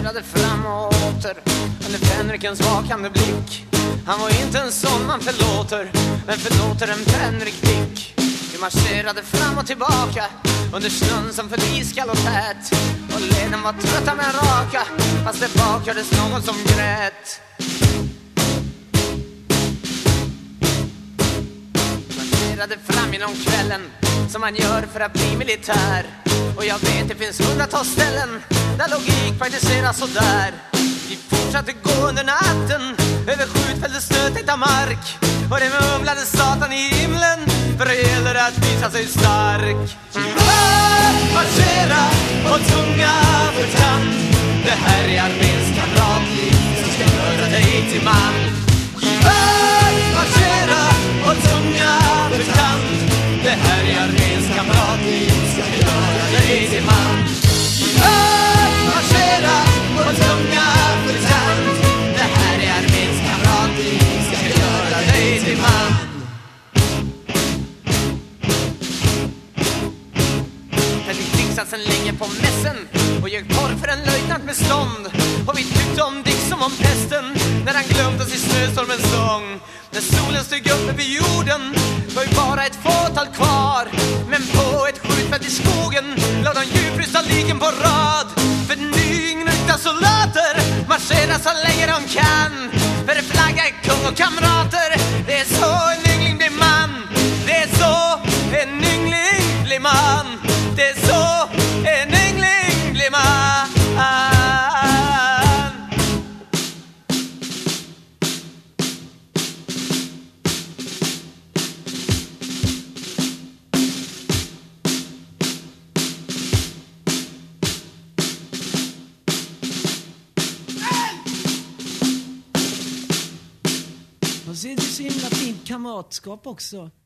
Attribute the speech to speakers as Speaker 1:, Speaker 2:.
Speaker 1: marcherade fram och åter under Fänrikens vakande blick. Han var inte en sån man förlåter, men förlåter en Fänrik Dick. Vi marscherade fram och tillbaka under snön som föll iskall och tät, och leden var trötta men raka, fast det bak hördes någon som grät. Marscherade fram genom kvällen som man gör för att bli militär, och jag vet det finns hundratals ställen där logik praktiseras så där. Vi fortsatte gå under natten över skjutfältets snötäckta mark, och det mumlade satan i himlen, för det gäller att visa sig stark. Marschera och tunga för tand, det här är arméns kamratliv som ska göra dig till man. Marschera och tunga för tand, det här är arméns kamratliv som ska göra dig till man. Marschera och tunga för tand, det här är arméns kamratliv som ska göra dig till man. Sen länge på mässen och gick porr för en löjtnant med stånd, och vi tyckte om Dick som om pesten när han glömde oss i snöstormens sång. När solen steg upp över jorden var ju bara ett fåtal kvar, men på ett skjutfält i skogen låg de djupfrysta liken på rad. För nynykta soldater marscherar så länge de kan, för det flaggar kung och kamrater. Det är så en yngling blir man, det är så en yngling blir man, det är så en yngling blir man.
Speaker 2: Och så är det så himla fint kamratskap också.